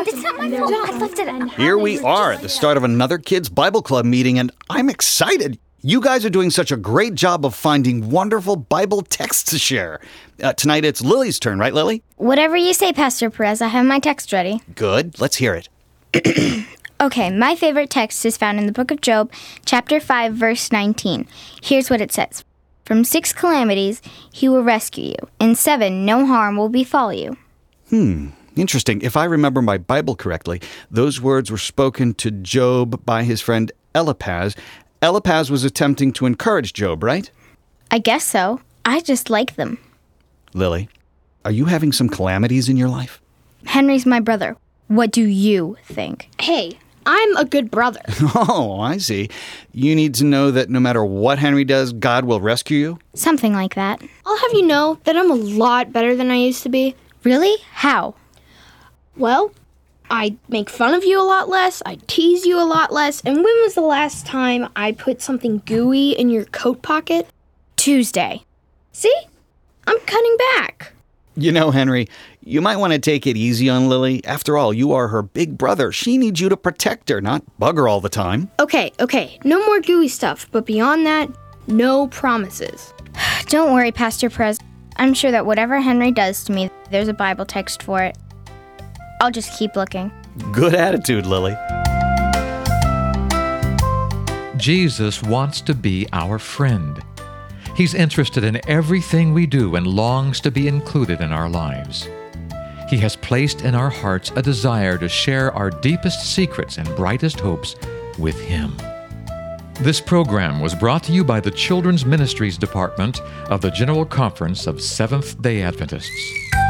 It's not my fault. I left it. Here we are at the start of another Kids Bible Club meeting, and I'm excited. You guys are doing such a great job of finding wonderful Bible texts to share. Tonight it's Lily's turn, right, Lily? Whatever you say, Pastor Perez. I have my text ready. Good. Let's hear it. Okay, my favorite text is found in the book of Job, chapter 5, verse 19. Here's what it says. From 6 calamities, he will rescue you. In 7, no harm will befall you. Interesting. If I remember my Bible correctly, those words were spoken to Job by his friend Eliphaz. Eliphaz was attempting to encourage Job, right? I guess so. I just like them. Lily, are you having some calamities in your life? Henry's my brother. What do you think? Hey, I'm a good brother. Oh, I see. You need to know that no matter what Henry does, God will rescue you? Something like that. I'll have you know that I'm a lot better than I used to be. Really? How? Well, I make fun of you a lot less, I tease you a lot less, and when was the last time I put something gooey in your coat pocket? Tuesday. See? I'm cutting back. You know, Henry, you might want to take it easy on Lily. After all, you are her big brother. She needs you to protect her, not bug her all the time. Okay, no more gooey stuff, but beyond that, no promises. Don't worry, Pastor Perez. I'm sure that whatever Henry does to me, there's a Bible text for it. I'll just keep looking. Good attitude, Lily. Jesus wants to be our friend. He's interested in everything we do and longs to be included in our lives. He has placed in our hearts a desire to share our deepest secrets and brightest hopes with Him. This program was brought to you by the Children's Ministries Department of the General Conference of Seventh-day Adventists.